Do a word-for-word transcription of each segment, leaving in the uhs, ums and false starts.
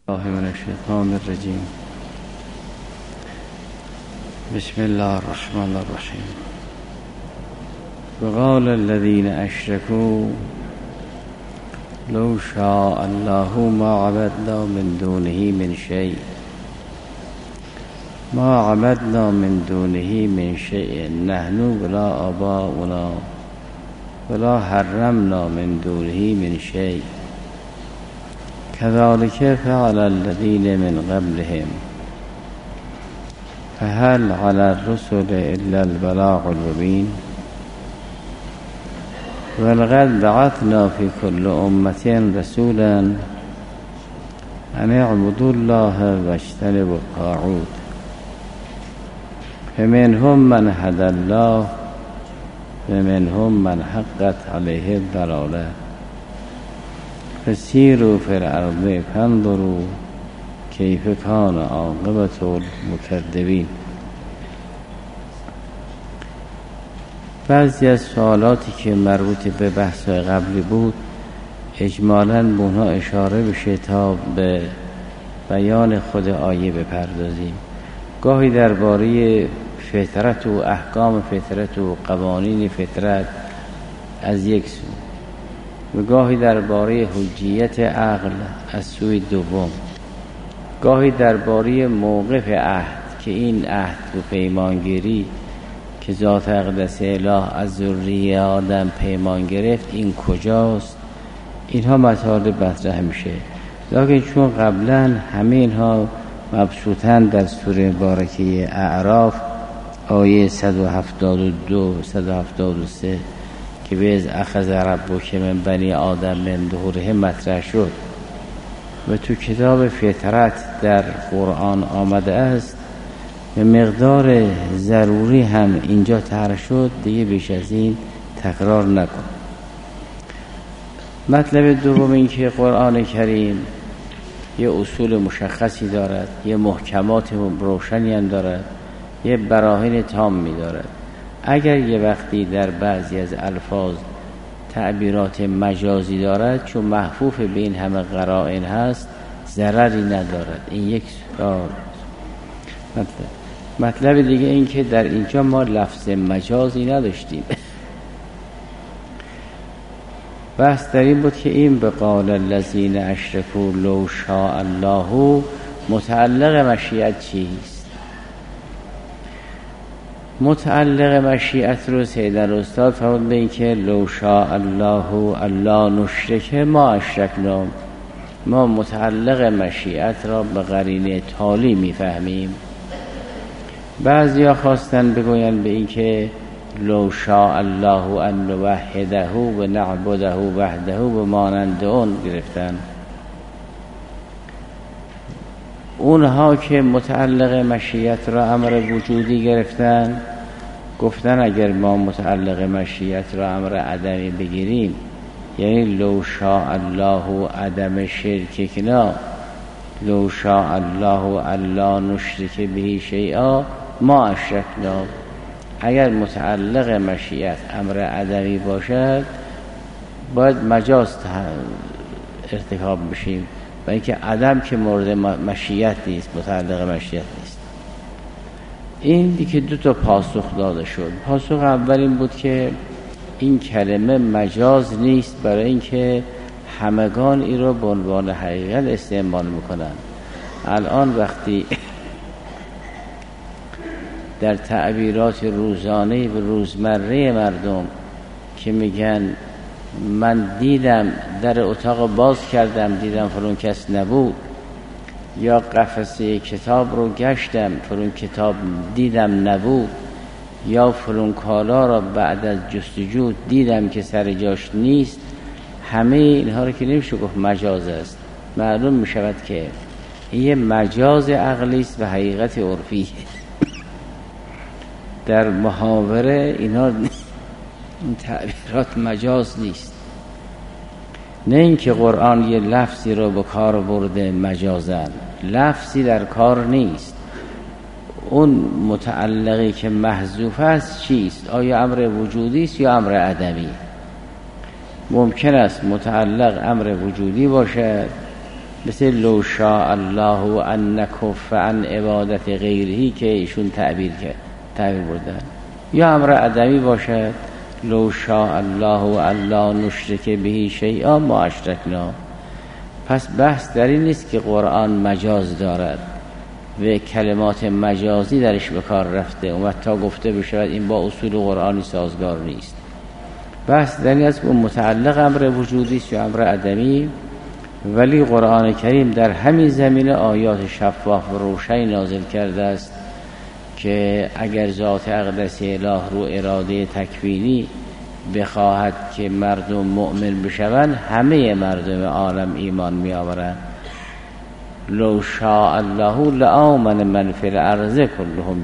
الله من الشیطان الرجیم. بسم الله الرحمن الرحیم. وقال الذين اشركوا لو شاء الله ما عبدنا من دونه من شيء ما عبدنا من دونه من شيء نحن ولا آباؤنا ولا حرمنا من دونه من شيء كذلك فعل الذين من قبلهم فهل على الرسل إلا البلاغ المبين ولقد بعثنا في كل أمة رسولا أن اعبدوا الله واجتنبوا الطاغوت فمنهم من هدى الله ومنهم من حقت عليه الضلالة فسیروا فی الارض فانظروا کیف کان عاقبة المکذبین. بعضی از سوالاتی که مربوط به بحث قبلی بود اجمالاً به اونها اشاره بشه تا به بیان خود آیه بپردازیم. گاهی درباره فطرت و احکام فطرت و قوانین فطرت از یک سو و گاهی درباره حجیت عقل از سوی دوم، گاهی درباره موقف عهد که این عهد و پیمانگیری که ذات اقدس اله از ذریه آدم پیمان گرفت این کجاست، اینها مطالب مطرح میشه. لیکن چون قبلا همه اینها مبسوطن در سوره مبارکه اعراف آیه صد و هفتاد و دو صد و هفتاد و سه که بیز اخذ ربک من بنی آدم من ظهورهم مطرح شد و تو کتاب فطرت در قرآن آمده است به مقدار ضروری هم اینجا طرح شد، دیگه بیش از این تکرار نکن. مطلب دوم این که قرآن کریم یه اصول مشخصی دارد، یه محکمات روشنی هم دارد، یه براهین تامی دارد. اگر یه وقتی در بعضی از الفاظ تعبیرات مجازی دارد چون محفوف به این همه قرائن هست ضرری ندارد. این یک مطلب. مطلب دیگه این که در اینجا ما لفظ مجازی نداشتیم. بحث در این بود که این به قال الذین اشرکوا لو شاء الله متعلق مشیت چیست؟ متعلق مشیت رو سیدن استاد فرمود به این که لو شاء الله الله نشرک ما اشرکنا، ما متعلق مشیت را به قرینه تالی میفهمیم. بعضی ها خواستن بگوین به این که لو شاء الله ان نوحده و نعبده وحده و مانند اون گرفتن. اونها که متعلق مشیت را امر وجودی گرفتن گفتن اگر ما متعلق مشیت را امر عدمی بگیریم یعنی لو شاء الله عدم شرکنا، لو شاء الله الا نشرک به شیئا ما اشرکنا، اگر متعلق مشیت امر عدمی باشد باید مجاز ارتکاب بشیم و اینکه عدم که مورد مشیت نیست، متعلق مشیت نیست. این دیگه دو تا پاسخ داده شد. پاسخ اول این بود که این کلمه مجاز نیست برای اینکه همگان این رو به عنوان حقیقت استعمال میکنن. الان وقتی در تعبیرات روزانه و روزمره مردم که میگن من دیدم در اتاق باز کردم دیدم فلان کس نبود، یا قفسه کتاب رو گشتم فلان کتاب دیدم نبود، یا فلان کالا را بعد از جستجو دیدم که سر جاش نیست، همه اینها رو که نمیشه گفت مجاز است. معلوم میشود که این مجاز عقلی است و حقیقت عرفی. در محاوره اینها این تعبیرات مجاز نیست. نه اینکه قرآن یه لفظی رو به کار برده مجازن، لفظی در کار نیست. اون متعلقی که محذوف است چیست؟ آیا امر وجودی است یا امر عدمی؟ ممکن است متعلق امر وجودی باشد، مثل لو شاء الله و ان نکف عن عبادت غیره که ایشون تعبیر کرد تعبیر بردن. یا امر عدمی باشد لو شاء الله و الله نشرک به شیئا ما اشرکنا. پس بحث در این نیست که قرآن مجاز دارد و کلمات مجازی درش به کار رفته و تا گفته بشود این با اصول قرآنی سازگار نیست. بحث در این است که متعلق امر وجودی است یا امر عدمی، ولی قرآن کریم در همین زمینه آیات شفاف و روشنی نازل کرده است که اگر ذات اقدس اله رو اراده تکوینی بخواهد که مردم مؤمن بشوند، همه مردم عالم ایمان می آورند. لو شاء الله لآمن من فی الارض كلهم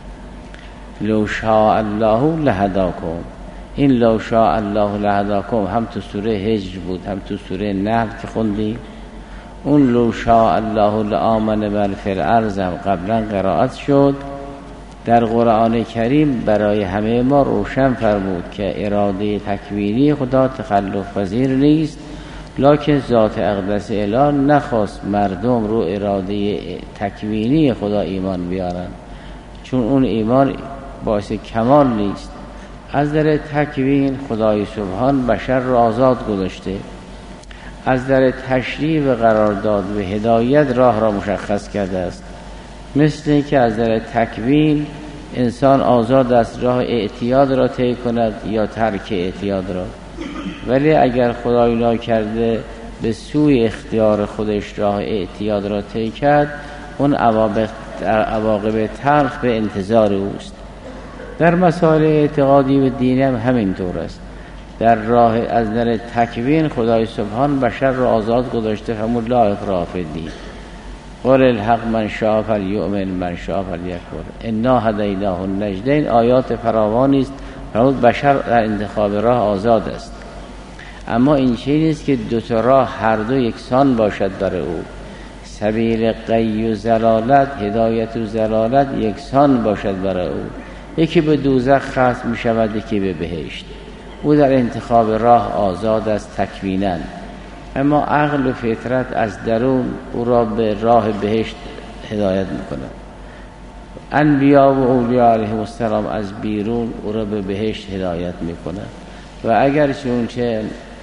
لو شاء الله لهداکم. این لو شاء الله لهداکم هم تو سوره هجر بود هم تو سوره نحل که خوندیم. اون لو شاء الله لآمن من فی الارض هم قبلا قرائت شد. در قرآن کریم برای همه ما روشن فرمود که اراده تکوینی خدا تخلف پذیر نیست، لکن ذات اقدس اله نخواست مردم رو اراده تکوینی خدا ایمان بیارن، چون اون ایمان باعث کمال نیست. از در تکوین خدای سبحان بشر را آزاد گذاشته، از در تشریع و قرارداد و هدایت راه را مشخص کرده است. مثل اینکه از در تکوین انسان آزاد است راه اعتیاد را طی کند یا ترک اعتیاد را، ولی اگر خدای ناکرده به سوی اختیار خودش راه اعتیاد را طی کرد، اون عواقب تلخ به انتظار اوست. در مسائل اعتقادی و دینی هم همینطور است. در راه از در تکوین خدای سبحان بشر را آزاد گذاشته، همون لا اکراه فی الدین. قل الحق من شاء فلیؤمن من شاء فلیکفر انا هدیناه النجدین. آیات فراوانی است فرمود بشر در انتخاب راه آزاد است. اما این چیزی نیست که دو تا راه هر دو یکسان باشد برای او. سبیل غی و ضلالت، هدایت و ضلالت یکسان باشد برای او. یکی به دوزخ ختم می شود، یکی به بهشت. او در انتخاب راه آزاد است تکویناً، اما عقل و فطرت از درون او را به راه بهشت هدایت میکنند. انبیا و اولیاء علیهم السلام از بیرون او را به بهشت هدایت میکنند. و اگر چونچه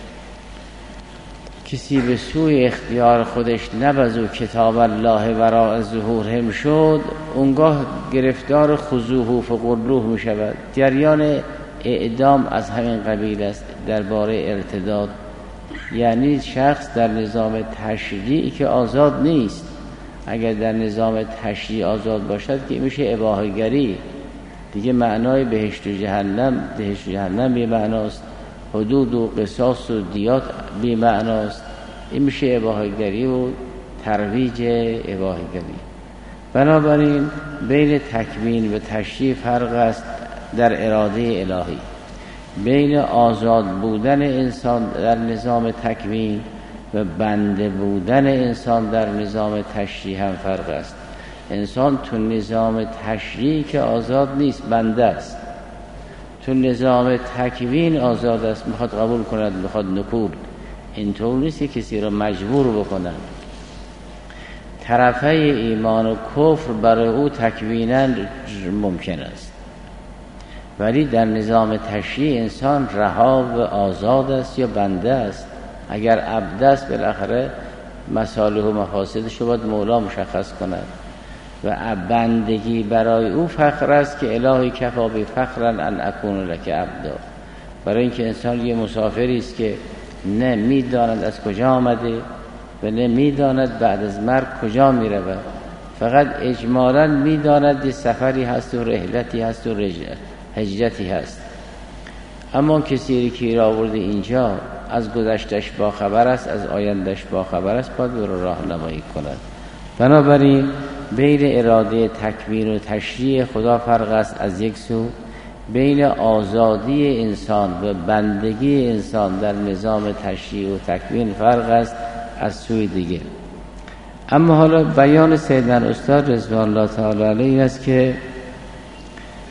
کسی به سوی اختیار خودش نبذ و کتاب الله وراء ظهورهم شد، اونگاه گرفتار خذوه فغلوه می شود. جریان اعدام از همین قبیل است درباره ارتداد. یعنی شخص در نظام تشریعی که آزاد نیست، اگر در نظام تشریع آزاد باشد که میشه اباحه‌گری دیگه. معنای بهشت و جهنم، بهشت و جهنم بی معناست، حدود و قصاص و دیات بی معناست. این میشه اباحه‌گری و ترویج اباحه‌گری. بنابراین بین تکوین و تشریع فرق است در اراده الهی. بین آزاد بودن انسان در نظام تکوین و بنده بودن انسان در نظام تشریع هم فرق است. انسان تو نظام تشریع که آزاد نیست، بنده است. تو نظام تکوین آزاد است، میخواد قبول کند، میخواد نکول. اینطور نیست که کسی رو مجبور بکنن. طرفه ایمان و کفر برای او تکویناً ممکن است، ولی در نظام تشریع انسان رها و آزاد است یا بنده است. اگر عبد است بالاخره مصالح و مفاسدش رو باید مولا مشخص کند و بندگی برای او فخر است که الهی کفا بی فخرن ان اکون لک عبدا. برای اینکه انسان یه مسافری است که نه میداند از کجا آمده و نه میداند بعد از مرگ کجا میرود، فقط اجمالاً میداند یه سفری هست و رحلتی هست و رجعت هجرتی هست. اما کسی که را آورده اینجا از گذشتش با خبر است، از آیندش با خبر است، باید او را راهنمایی کند. بنابراین بین اراده تکوین و تشریع خدا فرق است از یک سو، بین آزادی انسان و بندگی انسان در نظام تشریع و تکوین فرق است از سوی دیگه. اما حالا بیان سیدنا استاد رضوان الله تعالی علیه است که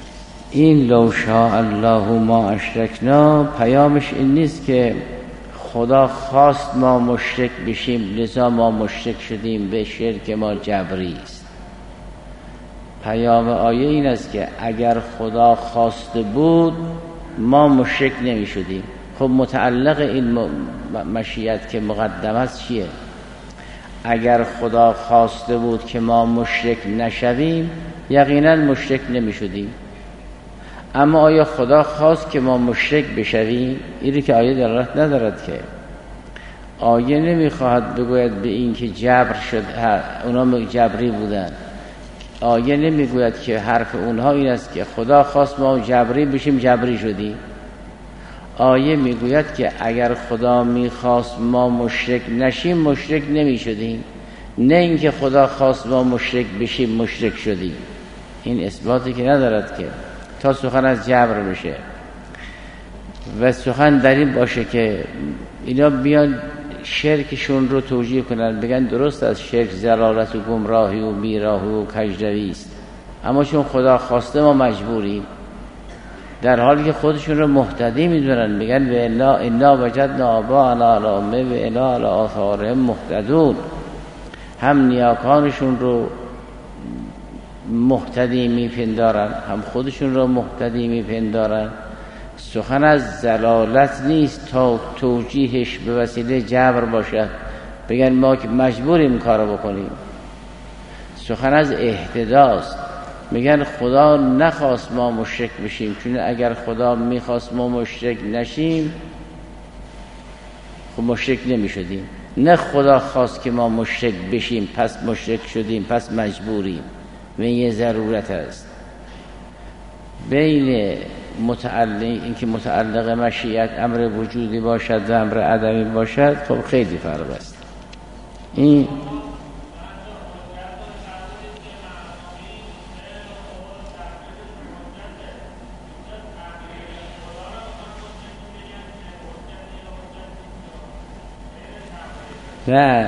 این لو شاء الله ما اشرکنا پیامش این نیست که خدا خواست ما مشرک بشیم لذا ما مشرک شدیم، به شرک ما جبری است. پیام آیه این است که اگر خدا خواسته بود ما مشرک نمی شدیم. خب متعلق این مشیت که مقدم است چیه؟ اگر خدا خواسته بود که ما مشرک نشویم یقینا مشرک نمی شدیم. اما آیا خدا خواست که ما مشرک بشویم؟ اینی که آیه دلالت ندارد. که آیه نمیخواهد بگوید به این که جبر شد، اونا جبری بودن. آیه نمیگوید که حرف اونها این است که خدا خواست ما جبری بشیم جبری شدیم. آیه میگوید که اگر خدا میخواست ما مشرک نشیم مشرک نمیشدیم، نه اینکه خدا خواست ما مشرک بشیم مشرک شدیم. این اثباتی که ندارد که تا سخن از جبر بشه و سخن در این باشه که اینا بیان شرکشون رو توجیه کنن، بگن درست از شرک ضلالت و گمراهی و بیراهی و کجروی است، اما چون خدا خواسته ما مجبوریم، در حالی که خودشون رو مهتدی میدونن. بگن و الا انا وجدنا آباءنا علی امه و الا علی آثارهم مهتدون. هم نیاکانشون رو مهتدی میپندارن، هم خودشون رو مهتدی میپندارن. سخن از ضلالت نیست تا توجیهش به وسیله جبر باشد، بگن ما که مجبوریم کارو بکنیم. سخن از اهتداست، میگن خدا نخواست ما مشرک بشیم، چون اگر خدا میخواست ما مشرک نشیم خب مشرک نمیشدیم. نه خدا خواست که ما مشرک بشیم پس مشرک شدیم پس مجبوریم. و این یه ضرورت است. بین متعلق اینکه متعلق مشیت امر وجودی باشد و امر عدمی باشد خب خیلی فرق است. این و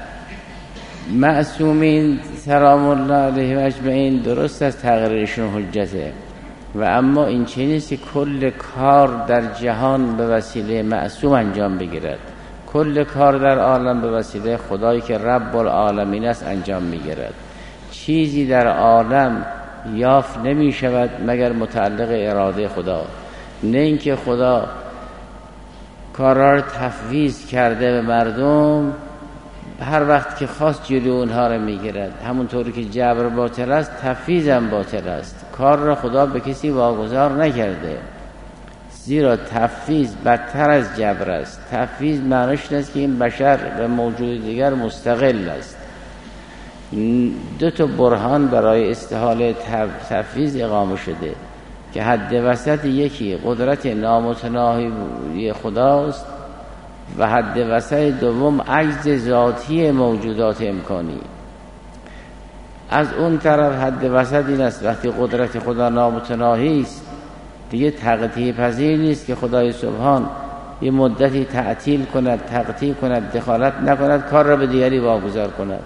معصومین سلام الله علیه و اجمعین درست از تقریرشون حجته، و اما این چه نیست که کل کار در جهان به وسیله معصوم انجام بگیرد. کل کار در عالم به وسیله خدایی که رب العالمین است انجام میگیرد. چیزی در عالم یافت نمی شود مگر متعلق اراده خدا. نه اینکه خدا کارا رو تفویض کرده به مردم، هر وقت که خواست جلو اونها رو میگیرد. همونطوری که جبر باطل است تفویض هم باطل است. کار را خدا به کسی واگذار نکرده، زیرا تفویض بدتر از جبر است. تفویض معنیش است که این بشر به موجود دیگر مستقل است. دو تا برهان برای استحاله تفویض اقامه شده که حد وسط یکی قدرت نامتناهی خداست و حد وسط دوم عجز ذاتی موجودات امکانی. از اون طرف حد وسط این است وقتی قدرت خدا نامتناهی است دیگه تقطیع پذیر نیست که خدای سبحان یه مدتی تعطیل کند، تقطیع کند، دخالت نکند، کار را به دیگری واگذار کند.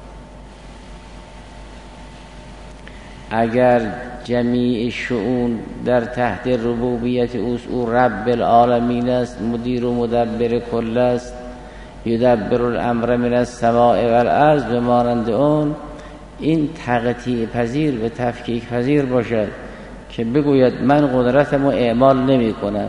اگر جمیع شؤون در تحت ربوبیت اوست، او رب العالمین است، مدیر و مدبر کل است، یدبر الامر من السماء والارض، به مانند اون این تقطیع پذیر و تفکیک پذیر باشد که بگوید من قدرتمو اعمال نمی کنم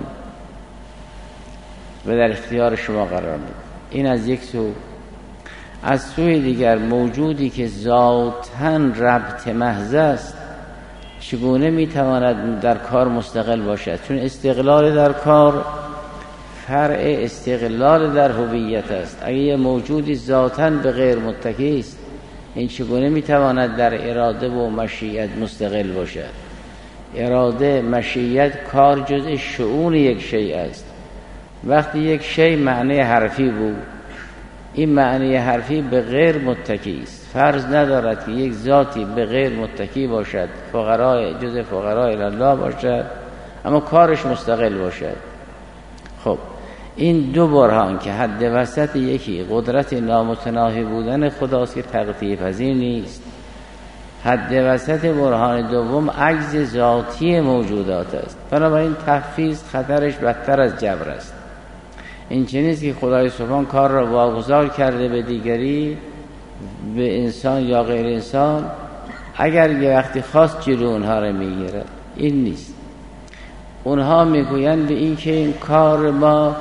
و در اختیار شما قرار میدم. این از یک سو. از سوی دیگر موجودی که ذاتاً ربط محض است چگونه میتواند در کار مستقل باشد؟ چون استقلال در کار فرع استقلال در هویت است. اگر یه موجودی ذاتاً به غیر متکی است، این چگونه میتواند در اراده و مشیت مستقل باشد؟ اراده، مشیت، کار جزء شؤون یک شیء است. وقتی یک شیء معنی حرفی بود، این معنی حرفی به غیر متکی است. فرض ندارد که یک ذاتی به غیر متکی باشد، فقرای جزء فقرای الله باشد، اما کارش مستقل باشد. خب این دو برهان که حد وسط یکی قدرت نامتناهی بودن خداست که تقطیع پذیر نیست، حد وسط برهان دوم عجز ذاتی موجودات است. بنابراین تفویض خطرش بدتر از جبر است. این چه نیست که خدای سبحان کار را واگذار کرده به دیگری، به انسان یا غیر انسان، اگر یه وقتی خواست جلو اونها را میگیرد. این نیست. اونها میگویند به این که این کار ما،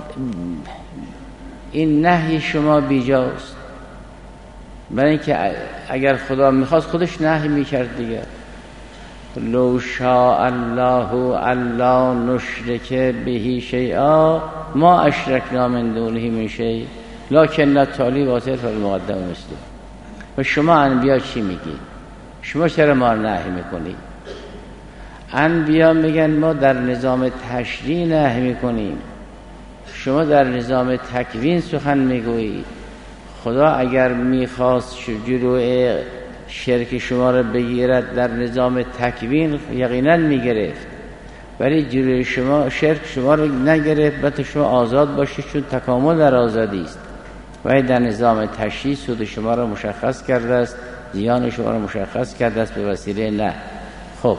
این نهی شما بیجاست، برای اینکه اگر خدا میخواست خودش نهی میکرد دیگه. لو شاء الله الا نشرک به شیئا ما اشرکنا من دونه من شیء لکن التالی باطل فالمقدم مثله. و شما انبیا چی میگید؟ شما چرا ما نهی میکنید؟ انبیا میگن ما در نظام تشریع نهی میکنیم، شما در نظام تکوین سخن میگویید. خدا اگر میخواست جلوی شرک شما را بگیرد در نظام تکوین یقینا میگرفت، ولی جلوی شما شرک شما را نگرفت، بلکه شما آزاد باشید، چون تکامل در آزادی است. و در نظام تشریع سود شما را مشخص کرده است، زیان شما را مشخص کرده است به وسیله نه. خب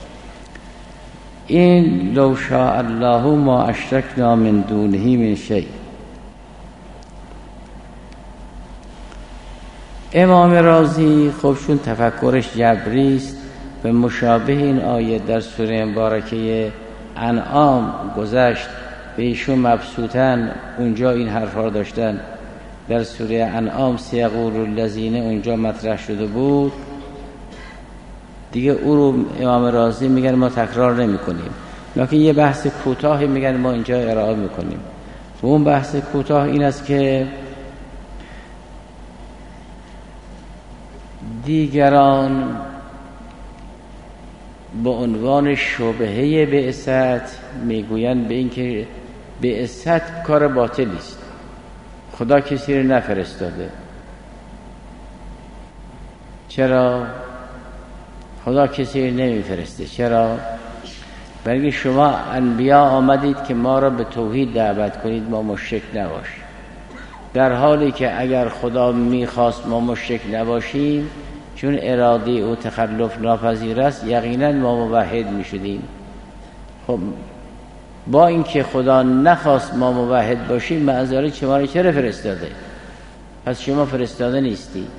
این لو شاء الله ما اشرکنا من دونه من شیء. امام رازی خب چون تفکرش جبری است و مشابه این آیه در سوره مبارکه انعام گذشت، به ایشون مبسوطاً اونجا این حرفا داشتن. در سوره انعام سیقول الذین اونجا مطرح شده بود دیگه، او رو امام رازی میگن ما تکرار نمی کنیم، لکن یه بحث کوتاهی میگن ما اینجا ارائه میکنیم. و اون بحث کوتاه این است که دیگران به عنوان شبهه بعثت میگویند به این که بعثت کار باطلی است، خدا کسی رو نفرستاده. چرا؟ خدا کسی رو نمیفرسته. چرا؟ بلکه شما انبیا آمدید که ما را به توحید دعوت کنید، ما مشرک نباشیم، در حالی که اگر خدا میخواست ما مشرک نباشیم، چون اراده او تخلف ناپذیر است، یقینا ما موحد میشدیم. خب با اینکه خدا نخواست ما موحد باشیم، معذرت شما را چرا فرستاده؟ پس شما فرستاده نیستی.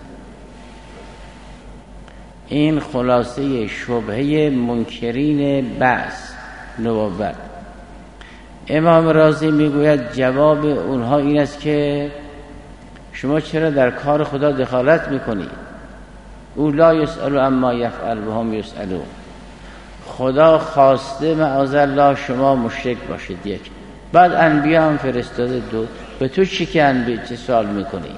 این خلاصه شبهه منکرین بعث نبوت. امام رازی میگوید جواب اونها این است که شما چرا در کار خدا دخالت میکنید؟ او لا یسأل عما یفعل و هم یسألون. خدا خواسته معاذالله شما مشرک باشید، یک. بعد انبیا هم فرستاده، دو. به تو چی که انبیا چه سوال میکنی؟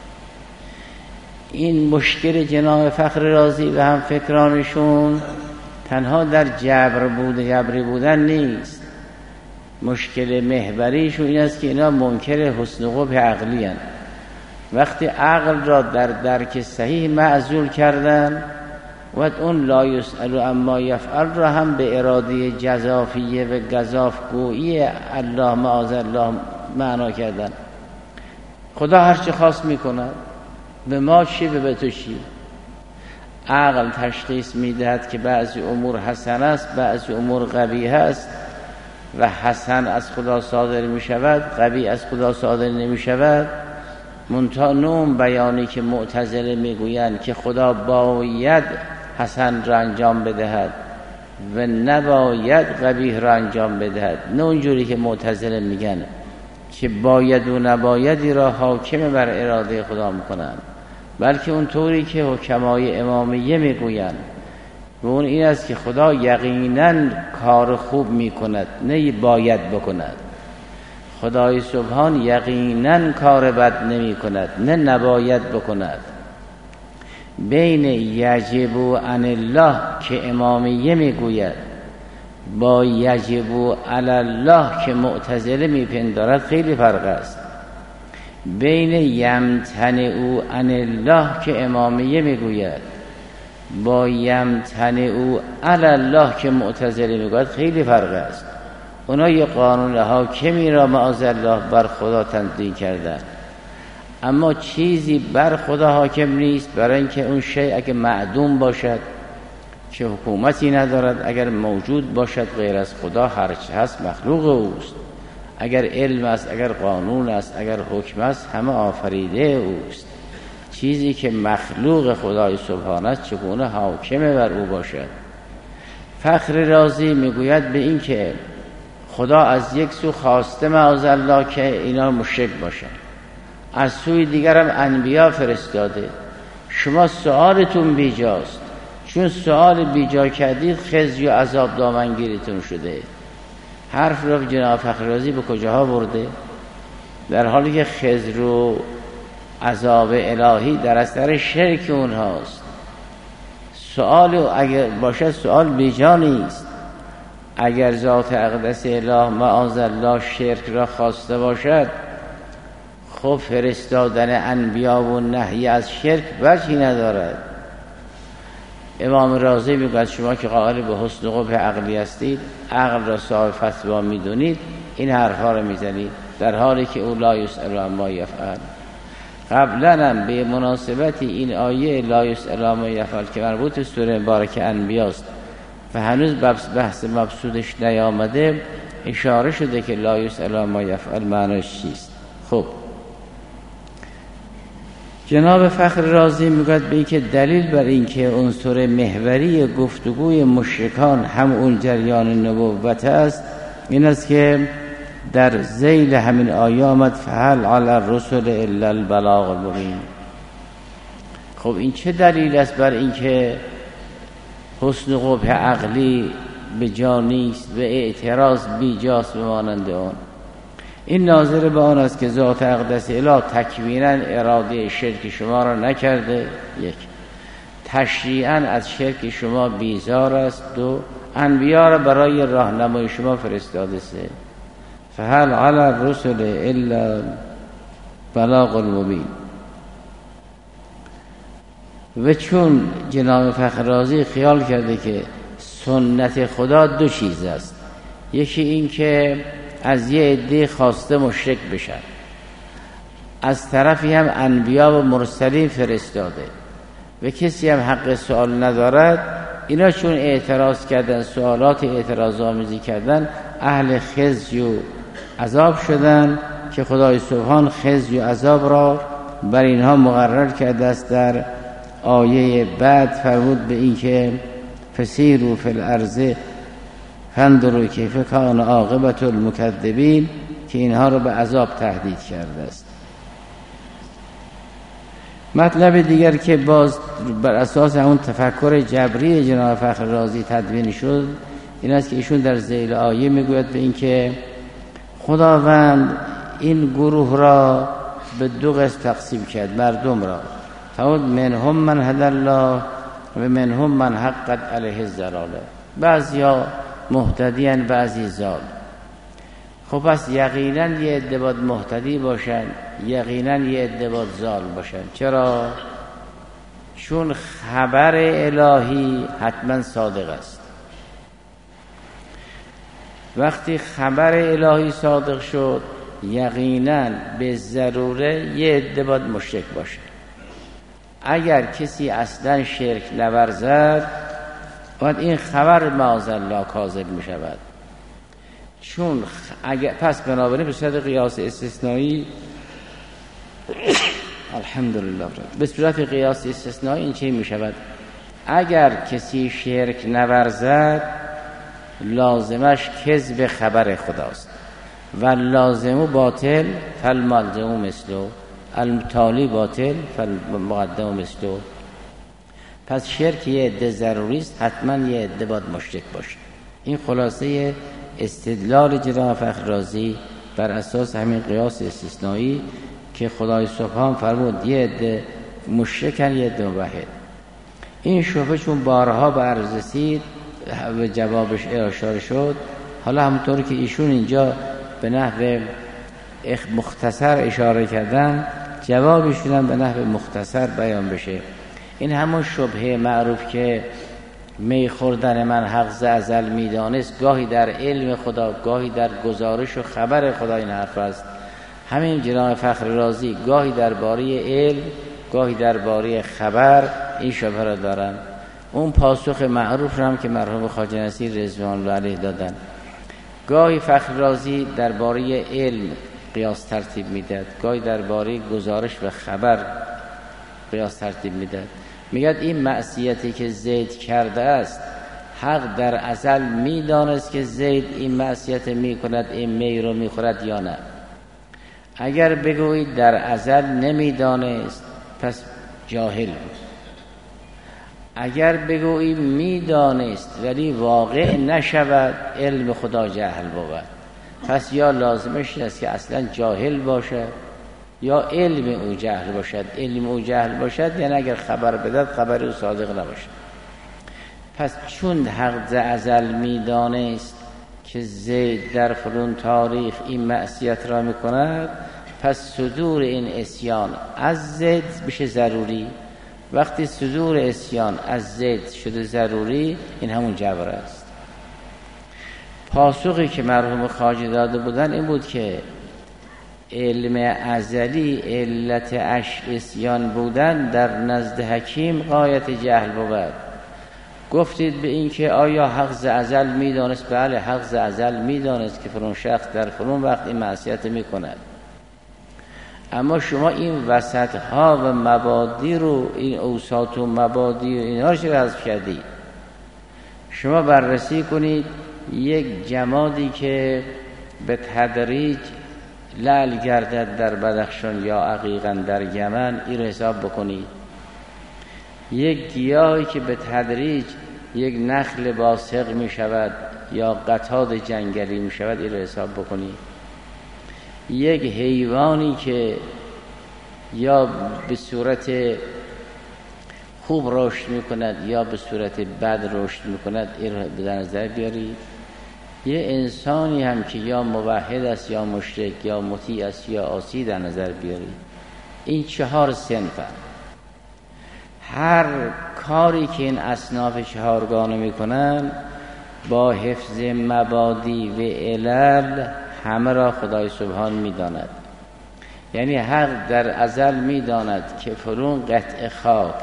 این مشکل جناب فخر رازی و هم فکرانشون تنها در جبر بود جبری بودن نیست. مشکل محوریشون این است که اینا منکر حسن قبح عقلی هستند. وقتی عقل را در درک صحیح معزول کردن و اون لا یسأل اما یفعل را هم به اراده جزافیه و گزافگویی الله معاذ الله معنا کردن. خدا هر چه خواست میکنه، به ما چی به تو چی. عقل تشخیص میدهد که بعضی امور حسن است، بعضی امور قبیح است، و حسن از خدا صادر می شود، قبیح از خدا صادر نمی شود. منتها نوم بیانی که معتزله میگویند که خدا باید حسن را انجام بدهد و نباید قبیح را انجام بدهد، نه اونجوری که معتزله میگن که باید و نبایدی را حاکم بر اراده خدا میکنن، بلکه اونطوری که حکمای امامیه میگویند و اون این است که خدا یقینا کار خوب میکند، نه باید بکند. خدای سبحان یقینا کار بد نمی کند، نه نباید بکند. بین یجب و عن الله که امامیه میگوید با یجب و علی الله که معتزله میپندارد خیلی فرق است. بین یمتنع و عن الله که امامیه میگوید با یمتنع و علی الله که معتزله میگوید خیلی فرق است. اونا یه قانون حاکمی را معاذالله بر خدا تنظیم کردن، اما چیزی بر خدا حاکم نیست، برای اینکه اون شیء اگه معدوم باشد که حکومتی ندارد، اگر موجود باشد غیر از خدا هرچه هست مخلوق اوست. اگر علم است، اگر قانون است، اگر حکم است، همه آفریده اوست. چیزی که مخلوق خدای سبحانه است چگونه حاکم بر او باشد؟ فخر رازی میگوید به این که خدا از یک سو خواسته معاذالله که اینا مشرک باشن، از سوی دیگر هم انبیا فرستاده. شما سوالتون بیجاست، چون سوال بیجا کردید خزی و عذاب دامنگیرتون شده. حرف رو جناب فخر رازی به کجاها برده؟ در حالی که خزی رو عذاب الهی در اثر شرک اونهاست. سوال اگر باشد سوال بیجا نیست. اگر ذات اقدس اله معاذالله شرک را خواسته باشد، خب فرستادن انبیا و نهی از شرک وجهی ندارد. امام رازی میگوید شما که قائل به حسن قبح عقلی هستید، عقل را صاحب فتوا میدونید، این حرفا رو میزنید در حالی که او لا یسأل عما یفعل. قبلا هم به مناسبت این آیه لا یسأل عما یفعل که مربوط به سوره مبارکه انبیاست و هنوز بحث مبسوطش نیامده، اشاره شده که لا یسأل عما یفعل معناش چیست. خب جناب فخر رازی میگوید به این که دلیل بر این که عنصر محوری گفتگوی مشرکان هم اون جریان نبوت است این است که در ذیل همین آیه آمد فهل علی الرسل الا البلاغ المبین. خب این چه دلیل است بر این که حسن قبح عقلی به جا نیست و اعتراض بیجاست به مانند آن؟ این ناظر به آن است که ذات اقدس اله تکوینا اراده شرک شما را نکرده، یک، تشریعا از شرک شما بیزار است، دو، انبیا را برای راهنمای شما فرستاده، سه، فهل علی الرسل الا بلاغ المبین. و چون جناب فخر رازی خیال کرده که سنت خدا دو چیز است، یکی این که از یه عده خواسته مشرک بشن، از طرفی هم انبیا و مرسلین فرستاده و کسی هم حق سوال ندارد. اینا چون اعتراض کردن، سوالات اعتراض آمیزی کردن، اهل خزی و عذاب شدن که خدای سبحان خزی و عذاب را بر اینها مقرر کرده است. در آیه بعد فرمود به این که فسیروا فی الارض فانظروا کیف کان عاقبة المکذبین، که اینها رو به عذاب تهدید کرده است. مطلب دیگر که باز بر اساس همون تفکر جبری جناب فخر رازی تدوین شد این است که ایشون در ذیل آیه میگوید به این که خداوند این گروه را به دو قسم تقسیم کرد، مردم را، فرمود منهم من هدی الله و منهم من حقت علیه الضلاله. بعضیا مهتدیان، بعضی زال. خب پس یقینا یه عده باید مهتدی باشن، یقینا یه عده باید زال باشن. چرا؟ چون خبر الهی حتما صادق است. وقتی خبر الهی صادق شد یقینا به ضروره یه عده باید مشرک باشه. اگر کسی اصلا شرک نورزد باید این خبر معاذالله کاذب می شود. چون اگر پس بنابراین به صورت قیاس استثنایی الحمدلله به صورت قیاس استثنایی این چه می شود؟ اگر کسی شرک نورزد لازمش کذب خبر خداست و لازم باطل فالملزم مثلو التالی باطل فالمقدم مثلو. پس شرک یه عده ضروری است، حتما یه عده باید مشرک باشه. این خلاصه استدلال جناب فخر رازی بر اساس همین قیاس استثنایی که خدای سبحان فرمود یه عده مشرکن یه عده موحد. این شبهه چون بارها به عرض رسید و جوابش اشاره شد، حالا همونطور که ایشون اینجا به نحو مختصر اشاره کردن جوابشون هم به نحو مختصر بیان بشه. این همون شبهه معروف که می خوردن من حق ز ازل میدانست، گاهی در علم خدا گاهی در گزارش و خبر خدا این حرف است. همین جناب فخر رازی گاهی درباره علم گاهی درباره خبر این شبهه را دارن. اون پاسخ معروف هم که مرحوم خواجه نصیر رضوان الله علیه دادن گاهی فخر رازی درباره علم قیاس ترتیب میداد، گاهی درباره گزارش و خبر قیاس ترتیب میداد. میگد این معصیتی که زید کرده است، حق در ازل میدانست که زید این معصیت میکند، این می رو میخورد یا نه. اگر بگویید در ازل نمیدانست پس جاهل بود. اگر بگویی میدانست ولی واقع نشود، علم خدا جهل بود. پس یا لازمش است که اصلا جاهل باشد یا علم او جهل باشد. علم او جهل باشد یعنی اگر خبر بدد خبر او صادق نباشد. پس چون حق ز ازل میدانست که زید در فلان تاریخ این معصیت را میکند، پس صدور این اسیان از زید بشه ضروری. وقتی صدور اسیان از زید شده ضروری، این همون جبر است. پاسخی که مرحوم خواجه داده بودن این بود که علم ازلی علت اش اسیان بودن در نزد حکیم غایت جهل بود. گفتید به این که آیا حق ز ازل میدانست؟ بله، حق ز ازل میدانست که فلان شخص در فلان وقت این معصیت میکند. اما شما این وسط ها و مبادی رو، این اوساط و مبادی و اینها رو چرا حذف کردید؟ شما بررسی کنید یک جمادی که به تدریج لعل گردد در بدخشان یا عقیقا در یمن، این رو حساب بکنید. یک گیاهی که به تدریج یک نخل باسق می شود یا قطاد جنگلی می شود، این رو حساب بکنید. یک حیوانی که یا به صورت خوب رشد می کند یا به صورت بد رشد می کند، این رو به نظر بیارید. یه انسانی هم که یا موحد است یا مشرک یا مطیع است یا عاصی در نظر بیارید. این چهار صنف هست. هر کاری که این اصناف چهارگانه می کنند با حفظ مبادی و علل همه را خدای سبحان می داند. یعنی حق در ازل می داند که فلان قطع خاک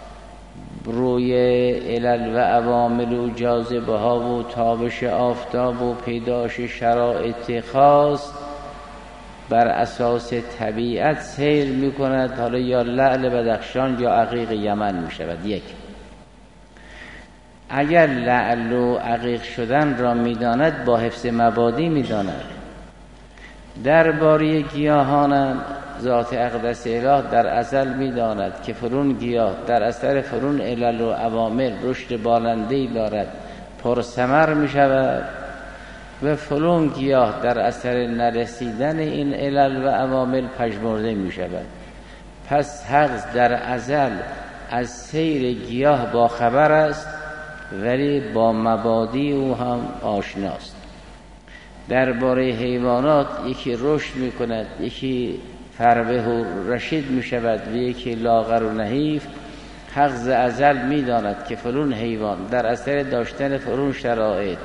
روی علل و عوامل و جاذبه ها و تابش آفتاب و پیداش شرایط خاص بر اساس طبیعت سیر می کند، حالا یا لعل بدخشان یا عقیق یمن می شود. یک، اگر لعل و عقیق شدن را می داند با حفظ مبادی می داند. درباره گیاهان ذات اقدس اله در ازل می داند که فرون گیاه در اثر فرون علل و عوامل رشد بالنده‌ای دارد، پرثمر می شود، و فلان گیاه در اثر نرسیدن این علل و عوامل پژمرده می شود. پس حق در ازل از سیر گیاه با خبر است ولی با مبادی او هم آشناست. درباره حیوانات یکی رشد می کند، یکی فربه و رشید می شود و یکی لاغر و نحیف. حق ز ازل می داند که فلان حیوان در اثر داشتن فلان شرایط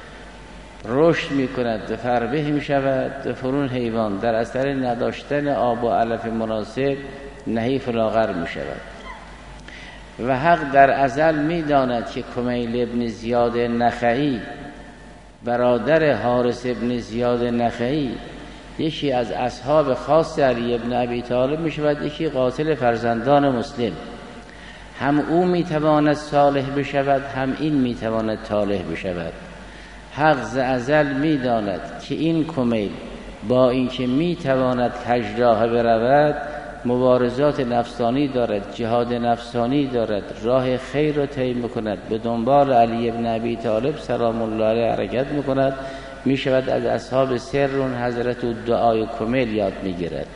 رشد می کند و فربه می شود، و فلان حیوان در اثر نداشتن آب و علف مناسب نحیف و لاغر می شود. و حق در ازل می داند که کمیل ابن زیاد نخعی برادر حارث ابن زیاد نخعی یکی از اصحاب خاص علی ابن ابی طالب می شود، یکی قاتل فرزندان مسلم. هم او می تواند صالح بشود، هم این می تواند طالح بشود. حق ز ازل می داند که این کمیل با اینکه می تواند کژراه برود، مبارزات نفسانی دارد، جهاد نفسانی دارد، راه خیر را طی می‌کند، به دنبال علی ابن ابی طالب سلام الله علیه حرکت می‌کند، می شود از اصحاب سرون حضرت و دعای کمیل یاد می‌گیرد.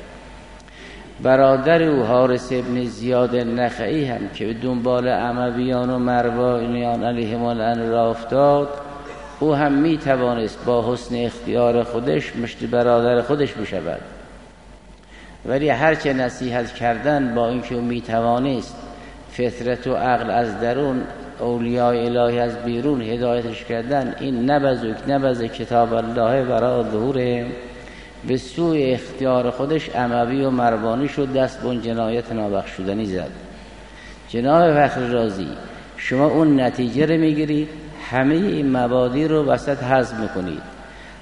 برادر او حارث ابن زیاد نخعی هم که به دنبال امویان و مروانیان علیهم الان را افتاد، او هم می توانست با حسن اختیار خودش مشت برادر خودش بشود. ولی هرچه نصیحت کردن با اینکه او می توانست فطرت و عقل از درون، اولیاء الهی از بیرون هدایتش کردن، این نبذک نبذ کتاب الله برای ظهوره، به سوی اختیار خودش اموی و مروانی شد، دست بون جنایت نابخشودنی زد. جناب فخر رازی، شما اون نتیجه رو میگیرید، همه این مبادی رو وسط حذف میکنید.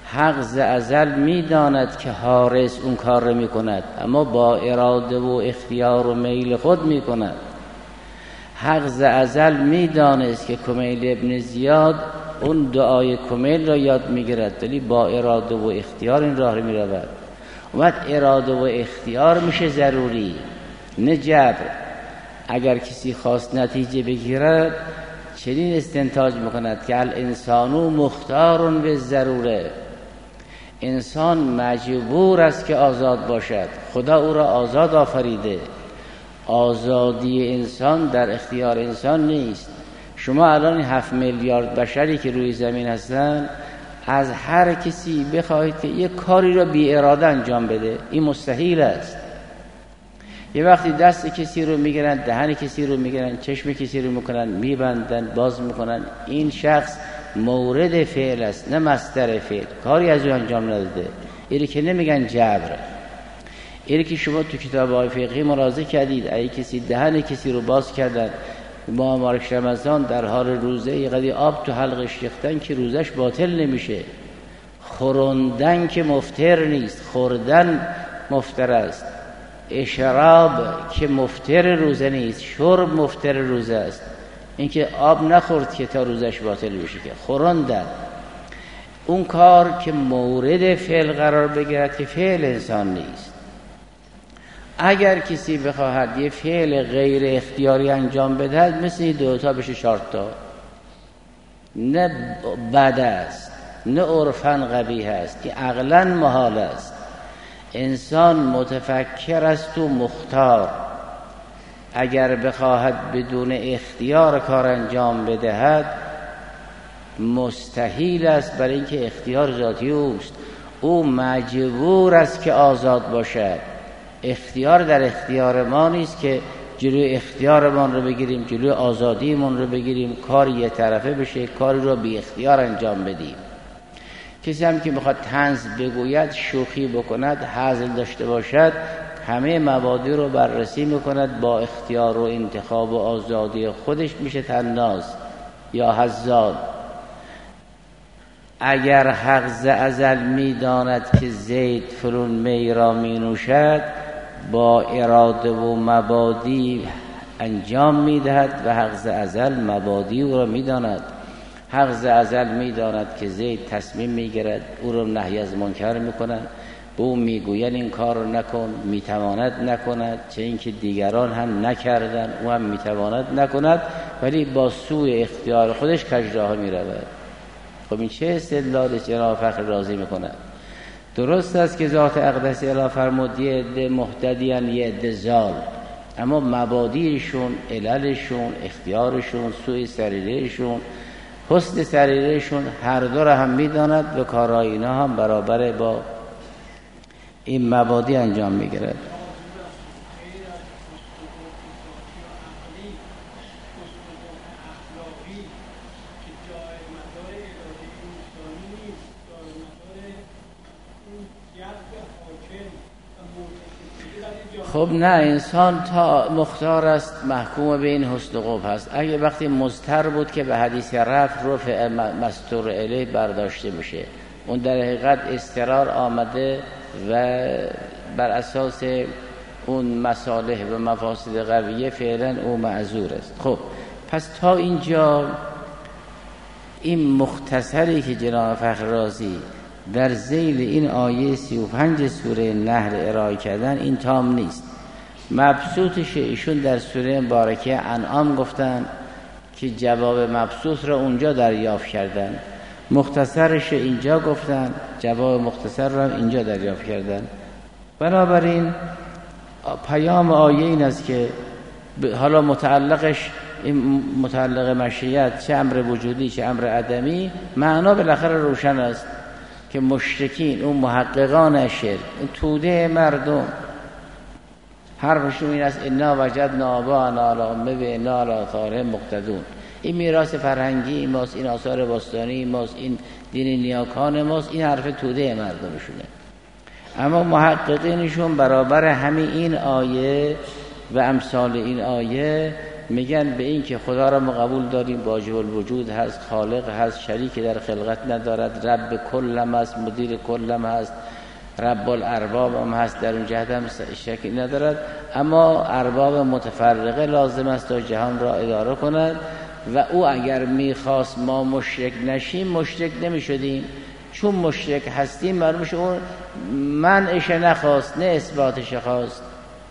حق ز ازل میداند که حارس اون کار رو میکند، اما با اراده و اختیار و میل خود میکند. حق ز ازل میدانست که کمیل ابن زیاد اون دعای کمیل را یاد میگیرد، ولی با اراده و اختیار این راه رو میرود. اومد اراده و اختیار میشه ضروری، نه جبر. اگر کسی خواست نتیجه بگیرد چنین استنتاج میکند که الانسانو مختار به ضروره، انسان مجبور است که آزاد باشد، خدا او را آزاد آفریده. آزادی انسان در اختیار انسان نیست. شما الان هفت میلیارد بشری که روی زمین هستن، از هر کسی بخواهید که یک کاری را بی اراده انجام بده، این مستحیل است. یه وقتی دست کسی رو میگیرن، دهن کسی رو میگیرن، چشم کسی رو میکنن، میبندن، باز میکنن، این شخص مورد فعل است نه مصدر فعل، کاری از او انجام نداده. اینی که نمیگن جبر. اینی که شما تو کتاب های فقهی مراجعه کردید، اگه کسی دهن کسی رو باز کردن ما مبارک رمضان در حال روزه یه قدری آب تو حلقش ریختن که روزش باطل نمیشه. خوردن که مفطر نیست، خوردن مفطر است. اشراب که مفطر روزه نیست، شرب مفطر روزه است. اینکه آب نخورد که تا روزش باطل بشه، که خوردن اون کار که مورد فعل قرار بگیرد که فعل انسان نیست. اگر کسی بخواهد یه فعل غیر اختیاری انجام بدهد، مثل این دوتا بشه چهار تا، نه بد است نه عرفاً قبیح است، که عقلاً محال است. انسان متفکر است و مختار، اگر بخواهد بدون اختیار کار انجام بدهد مستحیل است، برای اینکه اختیار ذاتی اوست. او مجبور است که آزاد باشد. اختیار در اختیار ما نیست که جلوی اختیارمان رو بگیریم، جلوی آزادیمون رو بگیریم، کاری یه طرفه بشه، کاری رو بی اختیار انجام بدیم. کسی هم که میخواد طنز بگوید، شوخی بکند، هزل داشته باشد، همه مبادی رو بررسی میکند، با اختیار و انتخاب و آزادی خودش میشه طناز یا هزال. اگر حق ز ازل میداند که زید فلان می را می نوشد، با اراده و مبادی انجام میدهد و حق ز ازل مبادی او را میداند. حق ز ازل میداند که زید تصمیم میگیرد، او را نهی از منکر میکند، به او میگوید این کار رو نکن، میتواند نکند، چه اینکه دیگران هم نکردن او هم میتواند نکند، ولی با سوی اختیار خودش کجراه میرود. خب این چه استدلال جناب فخر رازی میکند؟ درست است که ذات اقدس اله فرمود یه عده مهتدیان یه عده ضال، اما مبادیشون، عللشون، اختیارشون، سوی سریرهشون، حسن سریرهشون هر دو را هم میداند و کارهای اینا هم برابر با این مبادی انجام میگیرد. خب نه، انسان تا مختار است محکوم به این حسن و قبح است. اگه وقتی مضطر بود که به حدیث رفع رفع مستور الیه برداشته میشه، اون در حقیقت استقرار آمده و بر اساس اون مصالح و مفاسد قویه فعلا او معذور است. خب پس تا اینجا این مختصری که جناب فخر رازی در ذیل این آیه سی و پنج سوره نحل ارائه کردن این تام نیست. مبسوطش ایشون در سوره مبارکه انعام گفتن که جواب مبسوط را اونجا دریافت کردن، مختصرش اینجا گفتن، جواب مختصر را اینجا دریافت کردن. بنابراین پیام آیه این است که حالا متعلقش این متعلق مشیت، چه امر وجودی چه امر عدمی، معنا بالاخره روشن است که مشرکین، اون محققان شرک، اون توده مردم، حرفشون این است انا وجدنا آباءنا علی امه و انا علی آثارهم مقتدون. این میراث فرهنگی ماست، این آثار باستانی ماست، این دین نیاکان ماست، این حرف توده مردمشونه. اما محققینشون برابر همین این آیه و امثال این آیه میگن به این که خدا را ما قبول داریم، واجب الوجود هست، خالق هست، شریکی در خلقت ندارد، رب کلم هست، مدیر کلم هست، رب الارباب هم هست، در اون جهت هم شکی ندارد، اما ارباب متفرقه لازم است تا جهان را اداره کند و او اگر میخواست ما مشرک نشیم مشرک نمیشدیم، چون مشرک هستیم معلوم میشه اون منعش نخواست نه اثباتش خواست.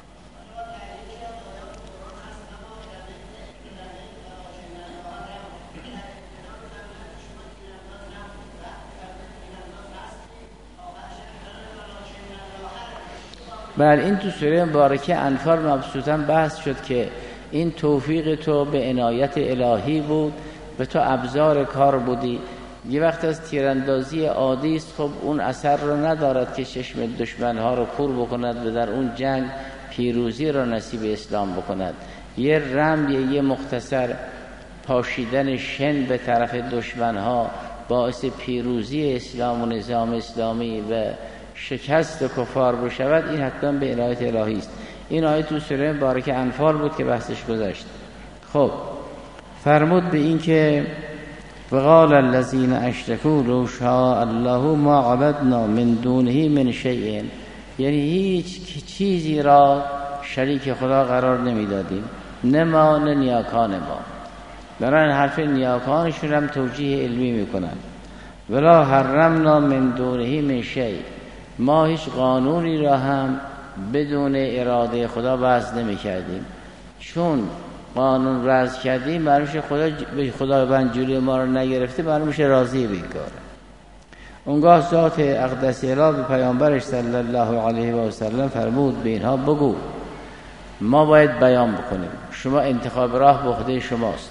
بله این تو سوره مبارکه انفال مبسوطاً بحث شد که این توفیق تو به عنایت الهی بود، به تو ابزار کار بودی. یه وقت از تیراندازی عادی است، خب اون اثر رو ندارد که چشم دشمنها رو کور بکند و در اون جنگ پیروزی را نصیب اسلام بکند. یه رمی یه مختصر پاشیدن شن به طرف دشمنها باعث پیروزی اسلام و نظام اسلامی و شکست کفار بشود، این حتما به عنایت الهی است. این آیه تو سوره مبارکه انفال بود که بحثش گذشت. خب فرمود به این که وقال الذين اشركوا لو شاء الله ما عبدنا من دونه من شيء، یعنی هیچ چیزی را شریک خدا قرار نمیدادیم، نه ما نه نیاکان ما. برای حرف نیاکانشون هم توجیه علمی میکنن. ولا حرمنا من دونه من شيء، ما هیچ قانونی را هم بدون اراده خدا وضع نمی کردیم، چون قانون وضع کردیم معلوم میشه خدا به خداوند جلوی ما رو نگرفته، معلوم میشه راضی به این کاره. اونگاه ذات اقدس الهی به پیامبرش صلی الله علیه و سلم فرمود به اینها بگو ما باید بیان بکنیم، شما انتخاب راه به عهده شماست.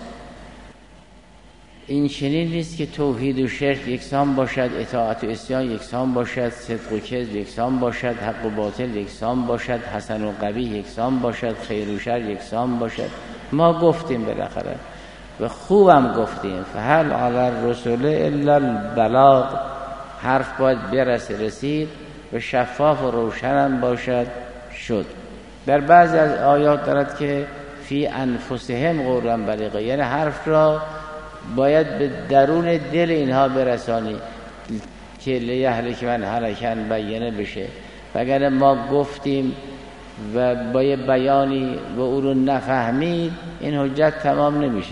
این چنین نیست که توحید و شرک یکسان باشد، اطاعت و عصیان یکسان باشد، صدق و کذب یکسان باشد، حق و باطل یکسان باشد، حسن و قبیح یکسان باشد، خیر و شر یکسان باشد. ما گفتیم بالاخره و خوبم گفتیم فهل علی الرسول الا البلاغ، حرف باید برسه رسید و شفاف و روشنم باشد شد. در بعضی از آیات دارد که فی انفسهم قولا بلیغا، یعنی حرف را باید به درون دل اینها برسانی که لیهلک من هلکن بیانه بشه. وگر ما گفتیم و با یه بیانی و او رو نفهمید این حجت تمام نمیشه.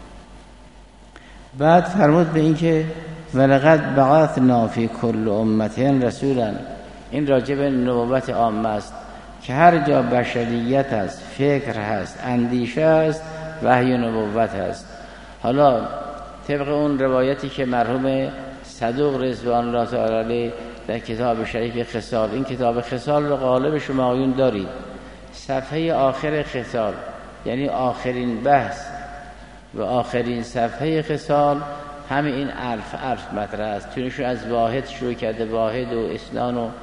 بعد فرمود به این که ولقد بعثنا فی کل امت رسولا، این راجع به نبوت عامه است که هر جا بشریت هست، فکر هست، اندیشه هست، وحی نبوت هست. حالا طبق اون روایتی که مرحوم صدوق رضوان الله تعالی علیه در کتاب شریف خصال، این کتاب خصال رو غالب شما آیون دارید، صفحه آخر خصال یعنی آخرین بحث و آخرین صفحه خصال همه این الف الف مطرح است. چونشو از واحد شروع کرده، واحد و اثنان و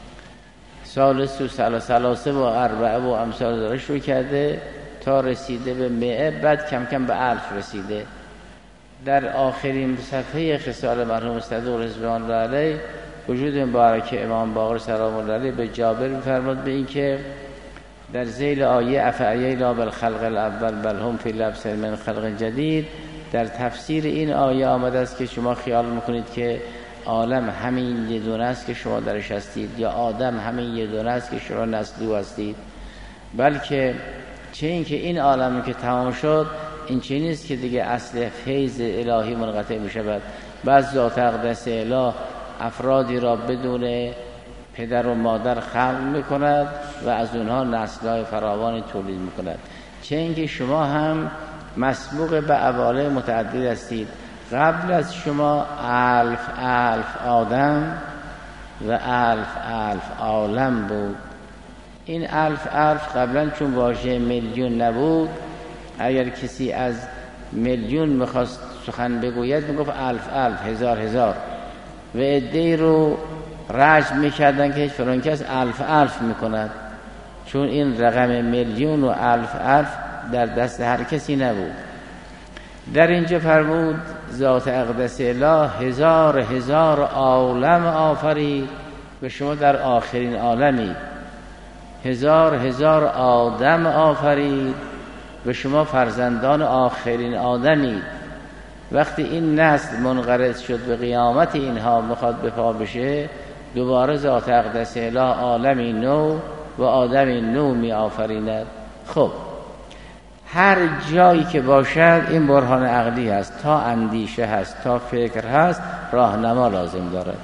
ثالث و ثلاثه و اربعه و امثال داره شروع کرده تا رسیده به مئه، بعد کم کم به الف رسیده. در آخرین صفحه خصال مرحوم صدوق رضوان الله علیه وجود مبارک امام باقر سلام الله علیه به جابر می‌فرماد به این که در ذیل آیه افعینا بالخلق الاول بل هم فی لبس من خلق جدید، در تفسیر این آیه آمده است که شما خیال میکنید که عالم همین یه دونه است که شما درش هستید، یا آدم همین یه دونه است که شما نسل هستید، بلکه چه این که این عالمی که تمام شد این چه نیست که دیگه اصل فیض الهی منقطع می شود. بعض ذات اقدس اله افرادی را بدون پدر و مادر خلق می کند و از اونها نسل‌های فراوانی تولید می کند. چه اینکه شما هم مسبوق به عوالم متعدد هستید. قبل از شما الف الف آدم و الف الف عالم بود. این الف الف قبلا چون واژه میلیون نبود، اگر کسی از میلیون میخواست سخن بگوید میگفت الف الف، هزار هزار، و عده‌ای رو رجم میکردن که فلان کس الف الف میکند، چون این رقم میلیون و الف الف در دست هر کسی نبود. در اینجا فرمود ذات اقدس اله هزار هزار عالم آفرید و شما در آخرین عالمی، هزار هزار آدم آفرید و شما فرزندان آخرین آدمید. وقتی این نسل منقرض شد به قیامت اینها میخواد به پا بشه، دوباره ذات اقدس اله عالمی نو و آدمی نو می آفریند. خب هر جایی که باشد این برهان عقلی هست، تا اندیشه هست، تا فکر هست، راهنما لازم دارد.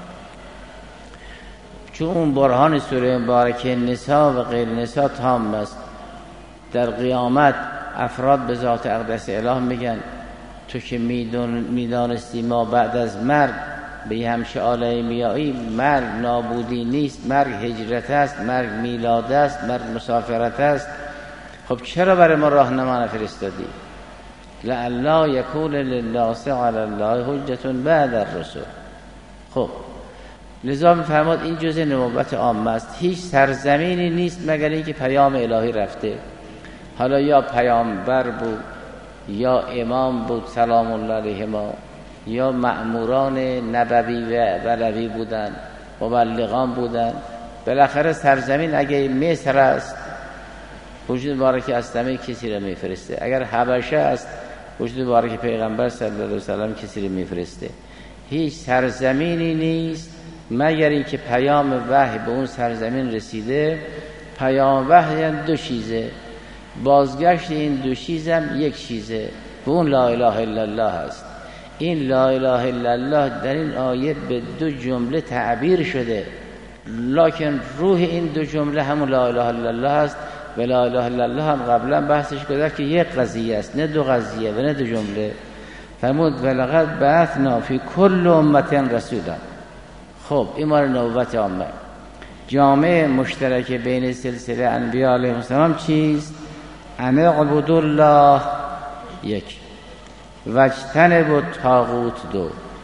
چون اون برهان سوره مبارکه نساء و غیر نساء تام است. در قیامت افراد به ذات اقدس اله میگن تو که میدانستی ما بعد از مرگ به همشه عالم میایی، مرگ نابودی نیست، مرگ هجرت است، مرگ میلاد است، مرگ مسافرت است. خب چرا برای ما راهنما نفرستادی؟ لعلا یکون للناس علی الله حجة بعد الرسل. خب لذا می‌فرماد این جزء نبوت عامه است. هیچ سرزمینی نیست مگر اینکه پیام الهی رفته، حالا یا پیامبر بود یا امام بود سلام الله علیهما، یا مأموران نبوی و ولوی بودن، مبلغان بودن. بالاخره سرزمین اگه مصر است وجود مبارک اسلمی کسی را میفرسته، اگر حبشه است وجود مبارک پیغمبر صلی الله علیه و سلم کسی را میفرسته. هیچ سرزمینی نیست مگر اینکه پیام وحی به اون سرزمین رسیده. پیام وحی یعنی دو چیزه، بازگشت این دو چیزم یک چیزه، به اون لا اله الا الله است. این لا اله الا الله در این آیه به دو جمله تعبیر شده، لکن روح این دو جمله همون لا اله الا الله است. و لا اله الا الله هم قبلا بحثش کرده که یک قضیه است، نه دو قضیه و نه دو جمله. فرمود ولقد بعثنا فی کل امة رسولا. خب این مال نبوت عامه. جامعه مشترک بین سلسله انبیاء علیهم السلام چیست؟ ان اعبدوا الله یک، واجتنبوا الطاغوت دو.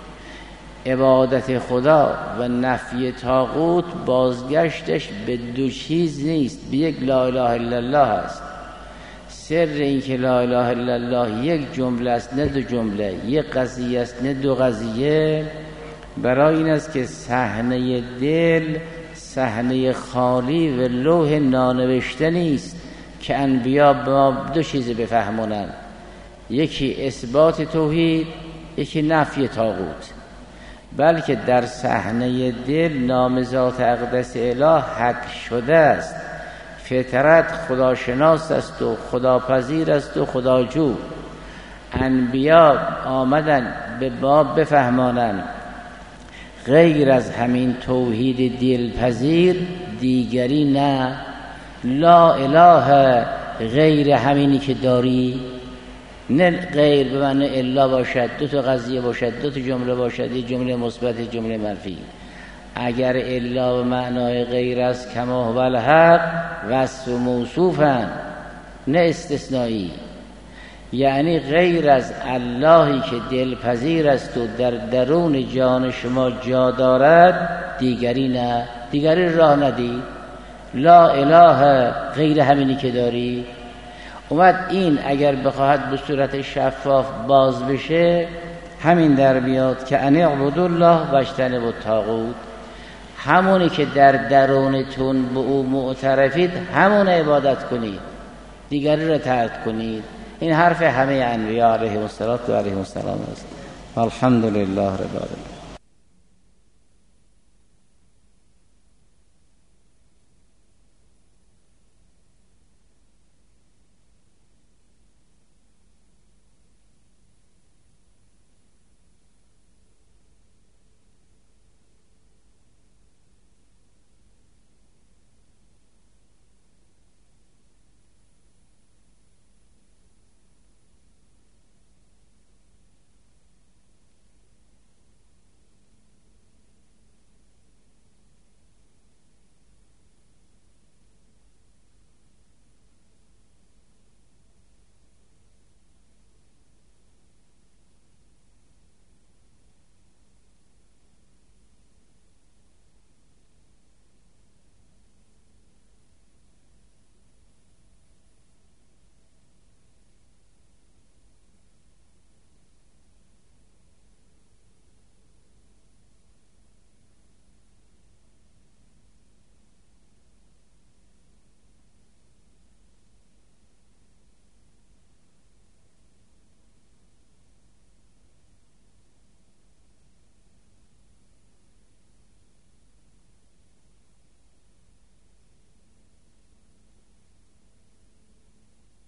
عبادت خدا و نفی طاغوت بازگشتش به دو چیز نیست، به یک لا اله الا الله است. سر این که لا اله الا الله یک جمله است نه دو جمله، یک قضیه است نه دو قضیه، برای این است که صحنه دل صحنه خالی و لوح نانوشته نیست که انبیا به ما دو چیز بفهمونن، یکی اثبات توحید، یکی نفی طاغوت، بلکه در صحنه دل نام ذات اقدس اله حک شده است. فطرت خداشناس است و خداپذیر است و خداجو. انبیا آمدن به ما بفهمانند غیر از همین توحید دلپذیر دیگری نه. لا اله غیر همینی که داری، نه غیر به معنی الا باشد، دو تا قضیه باشد، دو تا جمله باشد، یک جمله مثبت یک جمله منفی. اگر الا به معنای غیر است کما هو الحق وصف موصوفن نه استثنایی، یعنی غیر از اللهی که دلپذیر است و در درون جان شما جا دارد دیگری نه، دیگری راه ندی. لا اله غیر همینی که داری. اومد این اگر بخواهد به صورت شفاف باز بشه همین در بیاد که ان اعبدوا الله واجتنبوا الطاغوت، همونی که در درونتون به او معترفید همون عبادت کنید، دیگری را ترک کنید. این حرف همه انبیاء علیهم السلام و علیهم السلام است. الحمدلله رب العالمین.